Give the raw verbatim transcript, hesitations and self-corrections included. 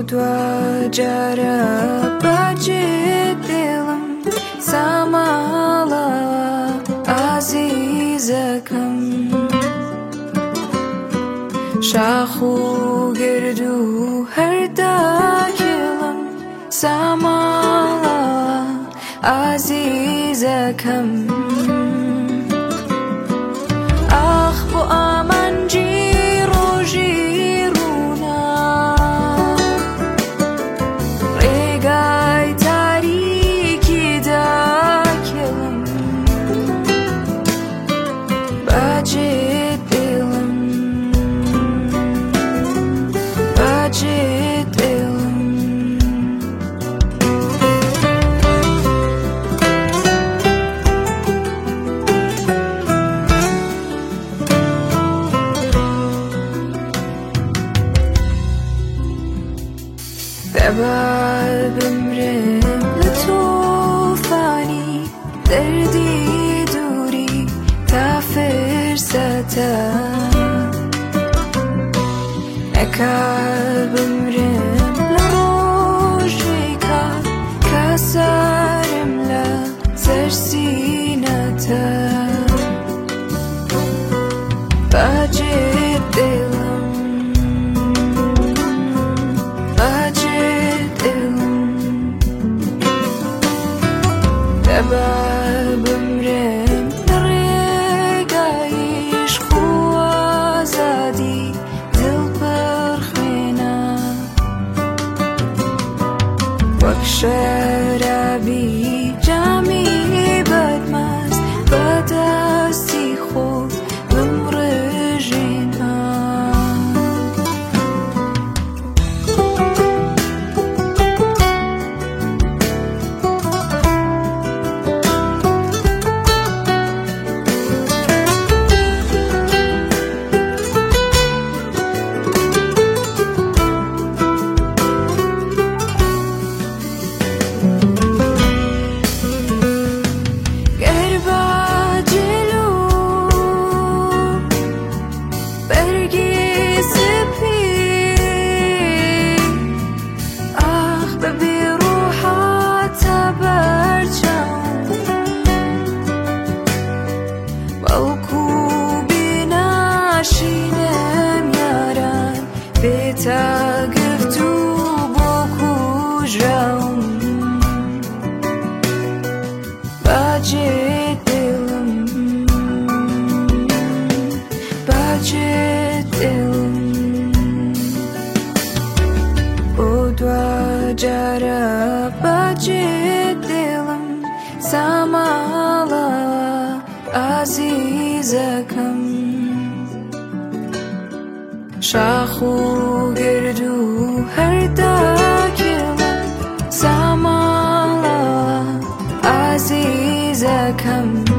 dua jara bacı dilim samala azizakam şahu girdu her dakilim samala azizakam ah bu aman jiro jiruna regay tariki dakilim bacı dilim bacı بمرم لطوفانی دردی دوری تا فرصتا اکار بمرم لروشیکا کسرم لزرسینتا بجد دلم بمرم نرگایش خوازادی دل پرخینا وک شرابی جامی بدمست بدستی خود بمرجینا تاقفتو بوكو جاوم بجد دلم بجد دلم بدوا جارا بجد دلم سامالا عزيزكم شاخو گردو هر داکلم سامالا عزیزکم